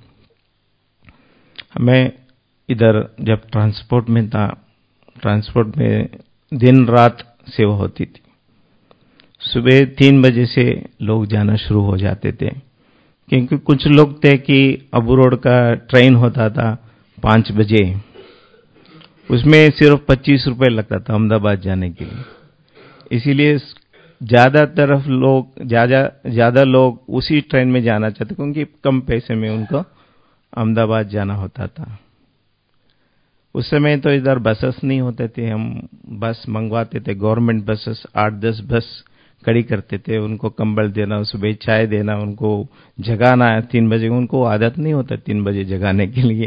मैं इधर जब ट्रांसपोर्ट में था, ट्रांसपोर्ट में दिन रात सेवा होती थी। सुबह तीन बजे से लोग जाना शुरू हो जाते थे, क्योंकि कुछ लोग थे कि अबू रोड का ट्रेन होता था, पाँच बजे, उसमें सिर्फ पच्चीस रुपए लगता था अहमदाबाद जाने के लिए। इसीलिए ज्यादातर लोग ज्यादा ज्यादा लोग उसी ट्रेन में जाना चाहते, क्योंकि कम पैसे में उनको अहमदाबाद जाना होता था। उस समय तो इधर बसेस नहीं होते थे, हम बस मंगवाते थे, गवर्नमेंट बसेस, आठ दस बस खड़ी करते थे, उनको कंबल देना, सुबह चाय देना, उनको जगाना तीन बजे। उनको आदत नहीं होता तीन बजे जगाने के लिए,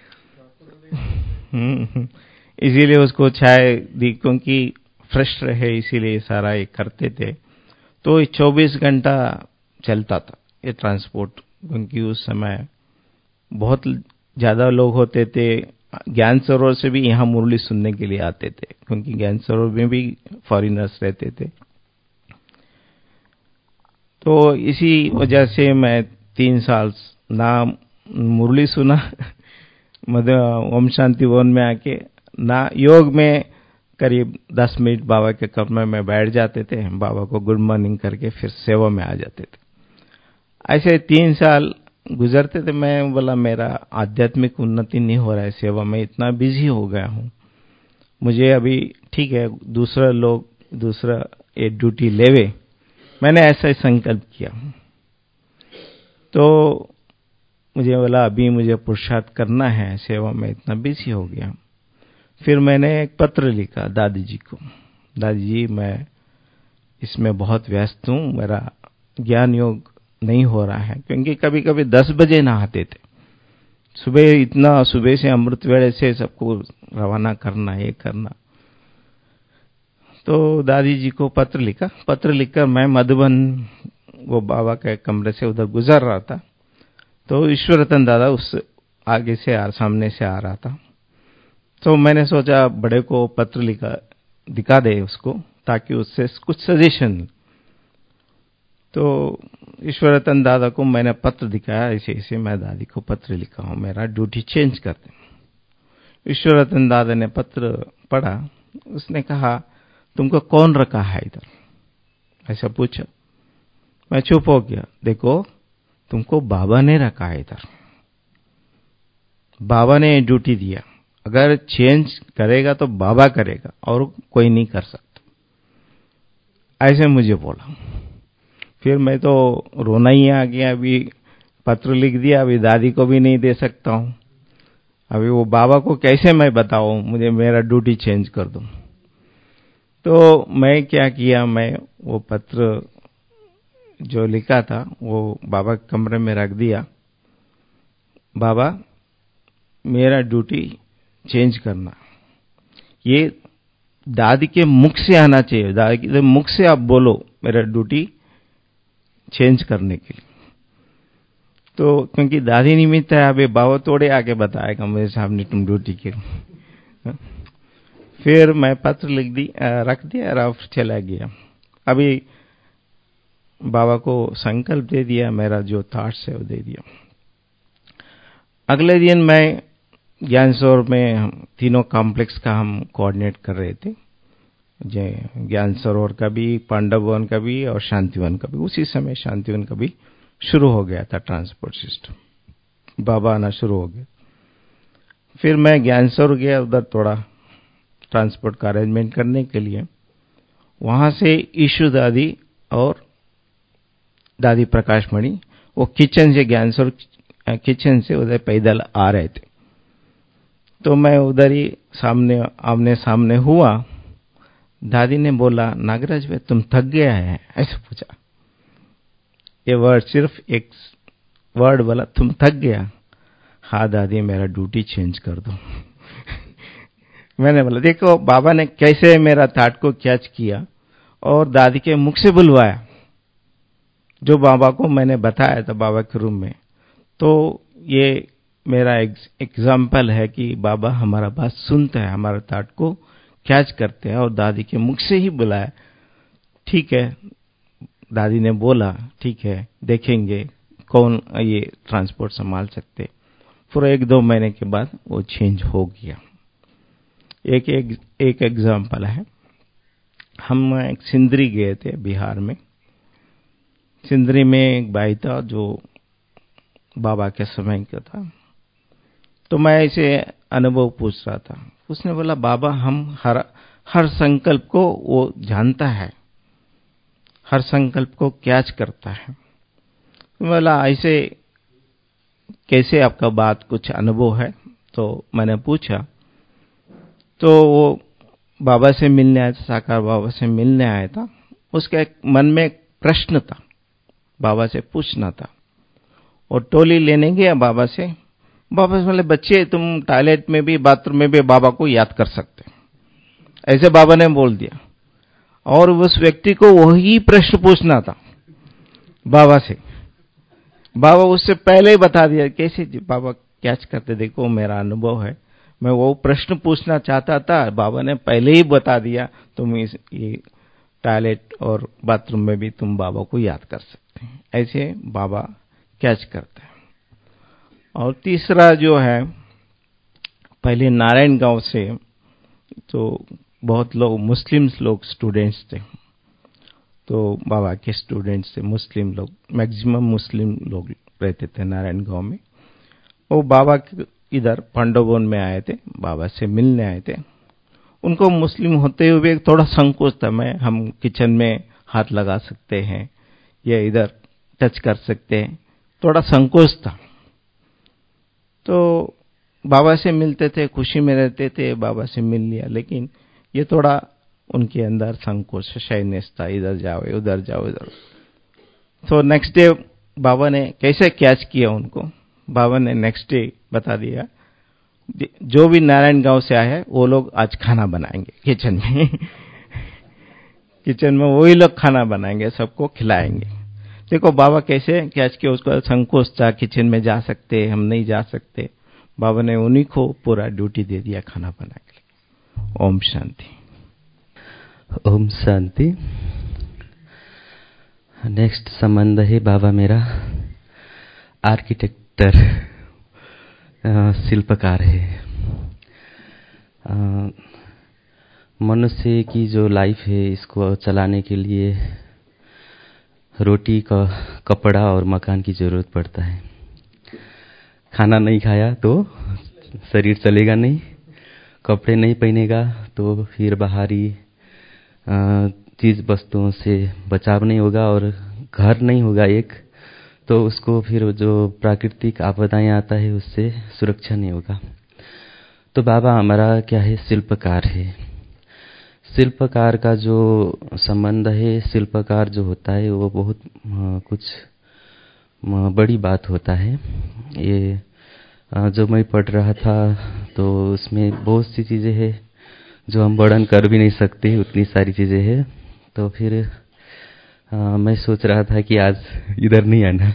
इसीलिए उसको चाय दी, क्योंकि फ्रेश रहे, इसीलिए सारा ये करते थे। तो चौबीस घंटा चलता था ये ट्रांसपोर्ट, क्योंकि उस समय बहुत ज्यादा लोग होते थे। ज्ञान सरोवर से भी यहाँ मुरली सुनने के लिए आते थे, क्योंकि ज्ञान सरोवर में भी फॉरेनर्स रहते थे। तो इसी वजह से मैं तीन साल ना मुरली सुना ओम शांति वन में आके, ना योग में करीब दस मिनट बाबा के कमरे में बैठ जाते थे, बाबा को गुड मॉर्निंग करके फिर सेवा में आ जाते थे। ऐसे तीन साल गुजरते थे। मैं बोला मेरा आध्यात्मिक उन्नति नहीं हो रहा है, सेवा में इतना बिजी हो गया हूँ, मुझे अभी ठीक है दूसरा लोग दूसरा ये ड्यूटी लेवे। मैंने ऐसा ही संकल्प किया। तो मुझे बोला अभी मुझे पुरुषार्थ करना है, सेवा में इतना बिजी हो गया। फिर मैंने एक पत्र लिखा दादी जी को, दादी जी मैं इसमें बहुत व्यस्त हूँ, मेरा ज्ञान योग नहीं हो रहा है, क्योंकि कभी कभी दस बजे नहाते थे, सुबह इतना सुबह से अमृत वेले से सबको रवाना करना, ये करना। तो दादी जी को पत्र लिखा। पत्र लिखकर मैं मधुबन वो बाबा के कमरे से उधर गुजर रहा था, तो ईश्वर रतन दादा उस आगे से आ, सामने से आ रहा था। तो मैंने सोचा बड़े को पत्र लिखा दिखा दे उसको, ताकि उससे कुछ सजेशन। तो ईश्वर रतन दादा को मैंने पत्र दिखाया, ऐसे ऐसे मैं दादी को पत्र लिखा हूं, मेरा ड्यूटी चेंज कर दे। ईश्वर रतन दादा ने पत्र पढ़ा, उसने कहा तुमको कौन रखा है इधर, ऐसा पूछा। मैं चुप हो गया। देखो तुमको बाबा ने रखा है इधर, बाबा ने ड्यूटी दिया, अगर चेंज करेगा तो बाबा करेगा और कोई नहीं कर सकता, ऐसे मुझे बोला। फिर मैं तो रोना ही आ गया। अभी पत्र लिख दिया, अभी दादी को भी नहीं दे सकता हूं, अभी वो बाबा को कैसे मैं बताऊं मुझे मेरा ड्यूटी चेंज कर दूं। तो मैं क्या किया, मैं वो पत्र जो लिखा था वो बाबा के कमरे में रख दिया। बाबा मेरा ड्यूटी चेंज करना, ये दादी के मुख से आना चाहिए, दादी के मुख से आप बोलो मेरा ड्यूटी चेंज करने के लिए। तो क्योंकि दादी निमित्त है, अभी बाबा थोड़े आके बताएगा मेरे सामने तुम ड्यूटी के। फिर मैं पत्र लिख दी, रख दिया और चला गया। अभी बाबा को संकल्प दे दिया, मेरा जो थॉट्स है वो दे दिया। अगले दिन मैं ज्ञान सरोवर में हम तीनों कॉम्प्लेक्स का हम कोऑर्डिनेट कर रहे थे, ज्ञान सरोवर का भी, पांडव वन का भी और शांतिवन का भी। उसी समय शांतिवन का भी शुरू हो गया था ट्रांसपोर्ट सिस्टम, बाबा आना शुरू हो गया। फिर मैं ज्ञान सरोवर गया, उधर थोड़ा ट्रांसपोर्ट का अरेंजमेंट करने के लिए। वहां से ईशु दादी और दादी प्रकाशमणि वो किचन से, ज्ञान सरोवर किचन से उधर पैदल आ रहे थे। तो मैं उधर ही सामने आमने सामने हुआ। दादी ने बोला नागराज भाई तुम थक गया है, ऐसे पूछा। ये वर्ड, सिर्फ एक वर्ड बोला, तुम थक गया। हाँ दादी मेरा ड्यूटी चेंज कर दो। मैंने बोला देखो बाबा ने कैसे मेरा थॉट को कैच किया और दादी के मुख से बुलवाया, जो बाबा को मैंने बताया था बाबा के रूम में। तो ये मेरा एग्जाम्पल है कि बाबा हमारा बात सुनते हैं, हमारा थॉट को कैच करते हैं, और दादी के मुख से ही बुलाया। ठीक है, दादी ने बोला ठीक है देखेंगे कौन ये ट्रांसपोर्ट संभाल सकते। फिर एक दो महीने के बाद वो चेंज हो गया। एक एक एक एग्जाम्पल है, हम एक सिंदरी गए थे बिहार में। सिंदरी में एक भाई था जो बाबा के समय का था। तो मैं ऐसे अनुभव पूछ रहा था। उसने बोला, बाबा हम हर हर संकल्प को वो जानता है, हर संकल्प को कैच करता है। बोला, ऐसे कैसे आपका बात कुछ अनुभव है? तो मैंने पूछा, तो वो बाबा से मिलने आया था, साकार बाबा से मिलने आया था। उसके एक मन में एक प्रश्न था, बाबा से पूछना था। और टोली लेने गया बाबा से। बाबा से बोले, बच्चे तुम टॉयलेट में भी बाथरूम में भी बाबा को याद कर सकते, ऐसे बाबा ने बोल दिया। और उस व्यक्ति को वही प्रश्न पूछना था बाबा से। बाबा उससे पहले ही बता दिया, कैसे बाबा कैच करते, देखो मेरा अनुभव है, मैं वो प्रश्न पूछना चाहता था, बाबा ने पहले ही बता दिया, तुम इस ये टॉयलेट और बाथरूम में भी तुम बाबा को याद कर सकते हैं। ऐसे बाबा कैच करते हैं। और तीसरा जो है, पहले नारायण गांव से तो बहुत लोग मुस्लिम्स लोग स्टूडेंट्स थे, तो बाबा के स्टूडेंट्स थे मुस्लिम लोग, मैक्सिमम मुस्लिम लोग रहते थे नारायण गांव में। वो बाबा इधर पांडववन में आए थे, बाबा से मिलने आए थे। उनको मुस्लिम होते हुए थोड़ा संकोच था, मैं हम किचन में हाथ लगा सकते हैं या इधर टच कर सकते हैं, थोड़ा संकोच था। तो बाबा से मिलते थे, खुशी में रहते थे, बाबा से मिल लिया, लेकिन ये थोड़ा उनके अंदर संकोच, शाइनेस था, इधर जाओ उधर जाओ इधर। तो नेक्स्ट डे बाबा ने कैसे कैच किया उनको, बाबा ने नेक्स्ट डे बता दिया, जो भी नारायण गांव से आए हैं वो लोग आज खाना बनाएंगे किचन में किचन में वही लोग खाना बनाएंगे, सबको खिलाएंगे। देखो बाबा कैसे कैच किया, उसको संकोच था, किचन में जा सकते हम नहीं जा सकते, बाबा ने उन्हीं को पूरा ड्यूटी दे दिया खाना बनाने के लिए। ओम शांति। ओम शांति। नेक्स्ट संबंध है, बाबा मेरा आर्किटेक्टर, शिल्पकार है। मनुष्य की जो लाइफ है, इसको चलाने के लिए रोटी का, कपड़ा और मकान की जरूरत पड़ता है। खाना नहीं खाया तो शरीर चलेगा नहीं, कपड़े नहीं पहनेगा तो फिर बाहरी चीज वस्तुओं से बचाव नहीं होगा, और घर नहीं होगा एक तो उसको फिर जो प्राकृतिक आपदाएं आता है उससे सुरक्षा नहीं होगा। तो बाबा हमारा क्या है, शिल्पकार है। शिल्पकार का जो संबंध है, शिल्पकार जो होता है वो बहुत कुछ बड़ी बात होता है। ये जो मैं पढ़ रहा था तो उसमें बहुत सी चीजें हैं जो हम वर्णन कर भी नहीं सकते, उतनी सारी चीजें हैं। तो फिर आ, मैं सोच रहा था कि आज इधर नहीं आना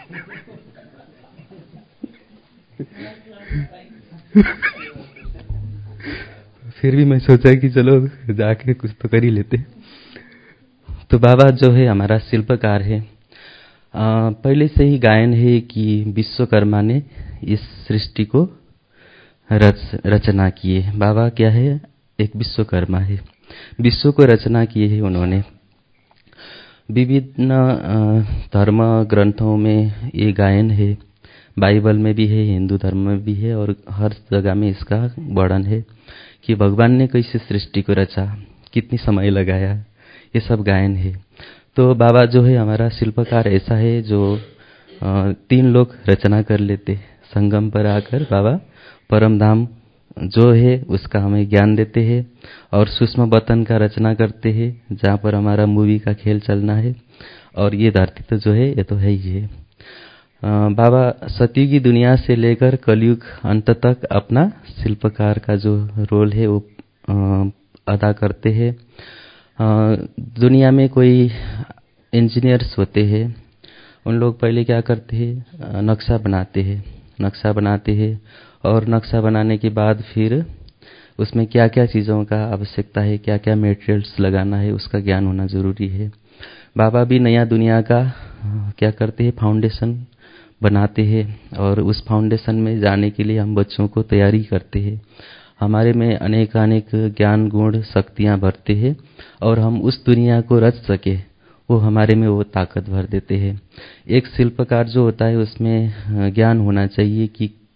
फिर भी मैं सोचा कि चलो जाके कुछ तो कर ही लेते। तो बाबा जो है हमारा शिल्पकार है। आ, पहले से ही गायन है कि विश्वकर्मा ने इस सृष्टि को रच रचना किए। बाबा क्या है, एक विश्वकर्मा है, विश्व को रचना किए है उन्होंने। विभिन्न धर्म ग्रंथों में ये गायन है, बाइबल में भी है, हिंदू धर्म में भी है, और हर जगह में इसका वर्णन है कि भगवान ने कैसे सृष्टि को रचा, कितनी समय लगाया, ये सब गायन है। तो बाबा जो है हमारा शिल्पकार ऐसा है जो तीन लोग रचना कर लेते। संगम पर आकर बाबा परम धाम जो है उसका हमें ज्ञान देते हैं, और सूक्ष्म वतन का रचना करते हैं जहाँ पर हमारा मूवी का खेल चलना है। और ये धरती तो जो है ये तो है ही है। बाबा सतयुगी दुनिया से लेकर कलयुग अंत तक अपना शिल्पकार का जो रोल है वो अदा करते हैं। दुनिया में कोई इंजीनियर्स होते हैं, उन लोग पहले क्या करते हैं, नक्शा बनाते हैं नक्शा बनाते हैं और नक्शा बनाने के बाद फिर उसमें क्या क्या चीज़ों का आवश्यकता है, क्या क्या मटेरियल्स लगाना है, उसका ज्ञान होना ज़रूरी है। बाबा भी नया दुनिया का क्या करते हैं, फाउंडेशन बनाते हैं, और उस फाउंडेशन में जाने के लिए हम बच्चों को तैयारी करते हैं। हमारे में अनेक अनेक ज्ञान गुण शक्तियाँ भरते हैं, और हम उस दुनिया को रच सके वो हमारे में वो ताकत भर देते हैं। एक शिल्पकार जो होता है उसमें ज्ञान होना चाहिए कि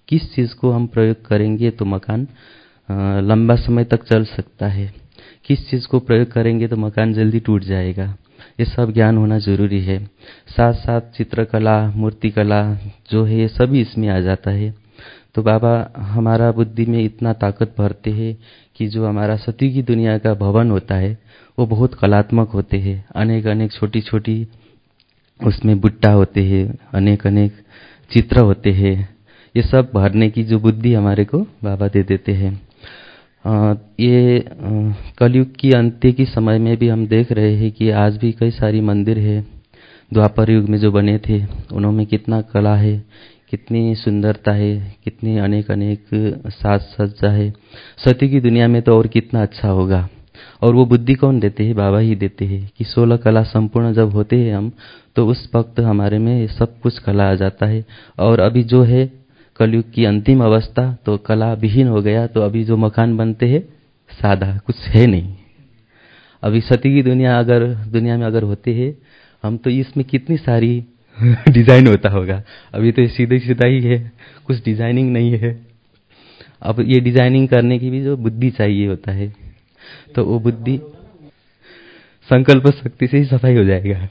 किस चीज़ को हम प्रयोग करेंगे तो मकान लंबा समय तक चल सकता है, किस चीज़ को प्रयोग करेंगे तो मकान जल्दी टूट जाएगा, ये सब ज्ञान होना जरूरी है। साथ साथ चित्रकला, मूर्तिकला जो है ये सभी इसमें आ जाता है। तो बाबा हमारा बुद्धि में इतना ताकत भरते हैं कि जो हमारा सती की दुनिया का भवन होता है वो बहुत कलात्मक होते हैं। अनेक अनेक छोटी छोटी उसमें बुट्टा होते हैं, अनेक अनेक चित्र होते हैं। ये सब भरने की जो बुद्धि हमारे को बाबा दे देते हैं। आ, ये आ, कलयुग की अंत्य की समय में भी हम देख रहे हैं कि आज भी कई सारी मंदिर है द्वापर युग में जो बने थे, उनमें कितना कला है, कितनी सुंदरता है, कितनी अनेक अनेक साज सज्जा है। सती की दुनिया में तो और कितना अच्छा होगा। और वो बुद्धि कौन देते हैं? बाबा ही देते हैं कि सोलह कला संपूर्ण जब होते हैं हम, तो उस वक्त हमारे में सब कुछ कला आ जाता है। और अभी जो है कलयुग की अंतिम अवस्था, तो कला विहीन हो गया। तो अभी जो मकान बनते हैं सादा, कुछ है नहीं। अभी सती की दुनिया अगर दुनिया में अगर होते हैं हम, तो इसमें कितनी सारी डिजाइन होता होगा। अभी तो सीधे सीधा ही है, कुछ डिजाइनिंग नहीं है। अब ये डिजाइनिंग करने की भी जो बुद्धि चाहिए होता है, तो वो बुद्धि संकल्प शक्ति से ही सफाई हो जाएगा।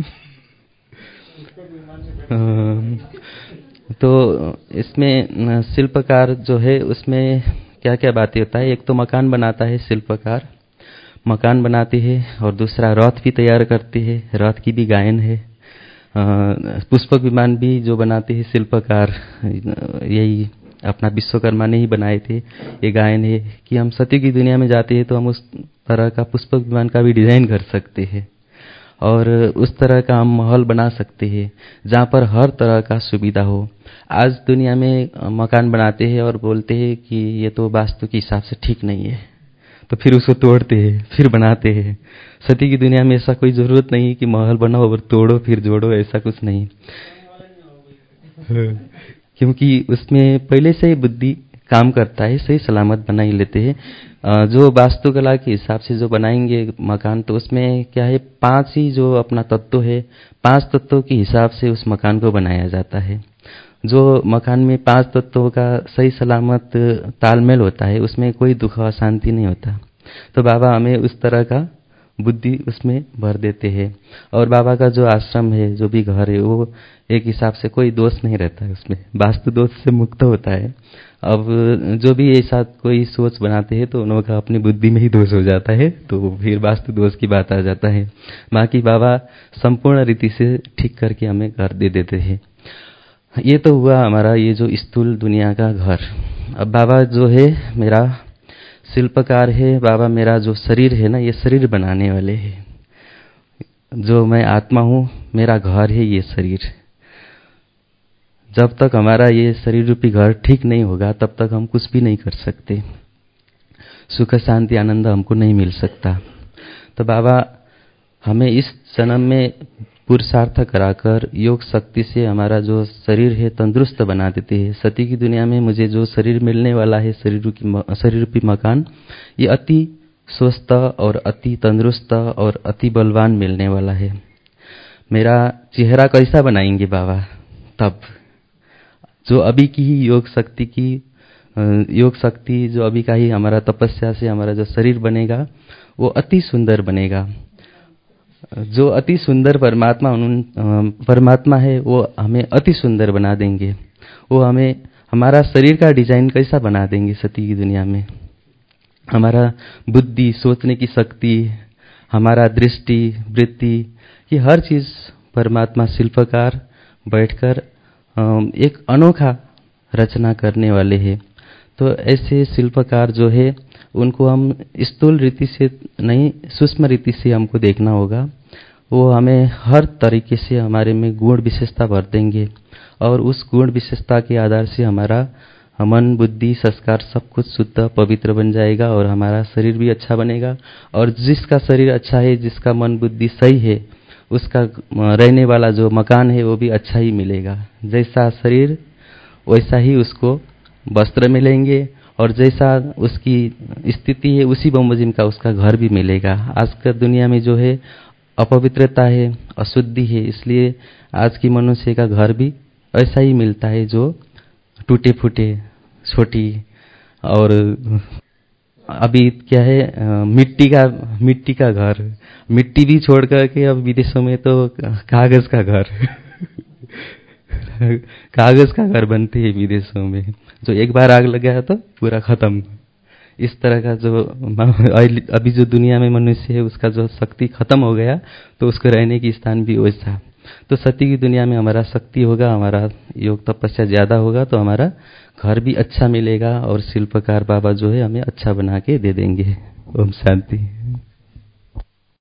तो इसमें शिल्पकार जो है उसमें क्या क्या बातें होता है? एक तो मकान बनाता है शिल्पकार, मकान बनाते हैं, और दूसरा रथ भी तैयार करते हैं, रथ की भी गायन है। पुष्पक विमान भी जो बनाते हैं शिल्पकार, यही अपना विश्वकर्मा ने ही बनाए थे। ये गायन है कि हम सती की दुनिया में जाते हैं तो हम उस तरह का पुष्पक विमान का भी डिजाइन कर सकते हैं, और उस तरह का हम महल बना सकते हैं जहाँ पर हर तरह का सुविधा हो। आज दुनिया में मकान बनाते हैं और बोलते हैं कि ये तो वास्तु के हिसाब से ठीक नहीं है, तो फिर उसको तोड़ते हैं, फिर बनाते हैं। सती की दुनिया में ऐसा कोई जरूरत नहीं कि महल बनाओ और तोड़ो फिर जोड़ो, ऐसा कुछ नहीं। क्योंकि उसमें पहले से ही बुद्धि काम करता है, सही सलामत बना ही लेते हैं। जो वास्तुकला के हिसाब से जो बनाएंगे मकान, तो उसमें क्या है, पांच ही जो अपना तत्व है, पांच तत्वों के हिसाब से उस मकान को बनाया जाता है। जो मकान में पांच तत्वों का सही सलामत तालमेल होता है, उसमें कोई दुख अशांति नहीं होता। तो बाबा हमें उस तरह का बुद्धि उसमें भर देते हैं। और बाबा का जो आश्रम है, जो भी घर है, वो एक हिसाब से कोई दोष नहीं रहता है, उसमें वास्तु दोष से मुक्त होता है। अब जो भी ऐसा कोई सोच बनाते हैं तो उनका अपनी बुद्धि में ही दोष हो जाता है, तो फिर वास्तु दोष की बात आ जाता है। बाकी बाबा संपूर्ण रीति से ठीक करके हमें घर दे देते हैं। ये तो हुआ हमारा ये जो स्थूल दुनिया का घर। अब बाबा जो है मेरा शिल्पकार है, बाबा मेरा जो शरीर है ना, ये शरीर बनाने वाले हैं। जो मैं आत्मा हूँ, मेरा घर है ये शरीर। जब तक हमारा ये शरीर रूपी घर ठीक नहीं होगा, तब तक हम कुछ भी नहीं कर सकते, सुख शांति आनंद हमको नहीं मिल सकता। तो बाबा हमें इस जन्म में पुरुषार्थ कराकर योग शक्ति से हमारा जो शरीर है तंदुरुस्त बना देते हैं। सती की दुनिया में मुझे जो शरीर मिलने वाला है, शरीर रूपी शरीर रूपी मकान, ये अति स्वस्थ और अति तंदुरुस्त और अति बलवान मिलने वाला है। मेरा चेहरा कैसा बनाएंगे बाबा? तब जो अभी की ही योग शक्ति की योग शक्ति जो अभी का ही हमारा तपस्या से हमारा जो शरीर बनेगा, वो अति सुंदर बनेगा। जो अति सुंदर परमात्मा परमात्मा है, वो हमें अति सुंदर बना देंगे। वो हमें हमारा शरीर का डिजाइन कैसा बना देंगे सती की दुनिया में। हमारा बुद्धि, सोचने की शक्ति, हमारा दृष्टि, वृत्ति, ये हर चीज परमात्मा शिल्पकार बैठकर एक अनोखा रचना करने वाले हैं। तो ऐसे शिल्पकार जो है उनको हम स्थूल रीति से नहीं, सूक्ष्म रीति से हमको देखना होगा। वो हमें हर तरीके से हमारे में गुण विशेषता भर देंगे, और उस गुण विशेषता के आधार से हमारा मन, बुद्धि, संस्कार सब कुछ शुद्ध पवित्र बन जाएगा, और हमारा शरीर भी अच्छा बनेगा। और जिसका शरीर अच्छा है, जिसका मन बुद्धि सही है, उसका रहने वाला जो मकान है वो भी अच्छा ही मिलेगा। जैसा शरीर वैसा ही उसको वस्त्र मिलेंगे, और जैसा उसकी स्थिति है उसी बमोजिम का उसका घर भी मिलेगा। आज का दुनिया में जो है अपवित्रता है, अशुद्धि है, इसलिए आज की मनुष्य का घर भी ऐसा ही मिलता है जो टूटे फूटे छोटी, और अभी क्या है मिट्टी का मिट्टी का घर, मिट्टी भी छोड़ करके अब विदेशों में तो कागज का घर कागज का घर बनते हैं विदेशों में, जो एक बार आग लग गया तो पूरा खत्म। इस तरह का जो अभी जो दुनिया में मनुष्य है उसका जो शक्ति खत्म हो गया, तो उसको रहने की स्थान भी वैसा। तो सत्य की दुनिया में हमारा शक्ति होगा, हमारा योग तपस्या ज्यादा होगा, तो हमारा घर भी अच्छा मिलेगा और शिल्पकार बाबा जो है हमें अच्छा बना के दे देंगे। ओम शांति।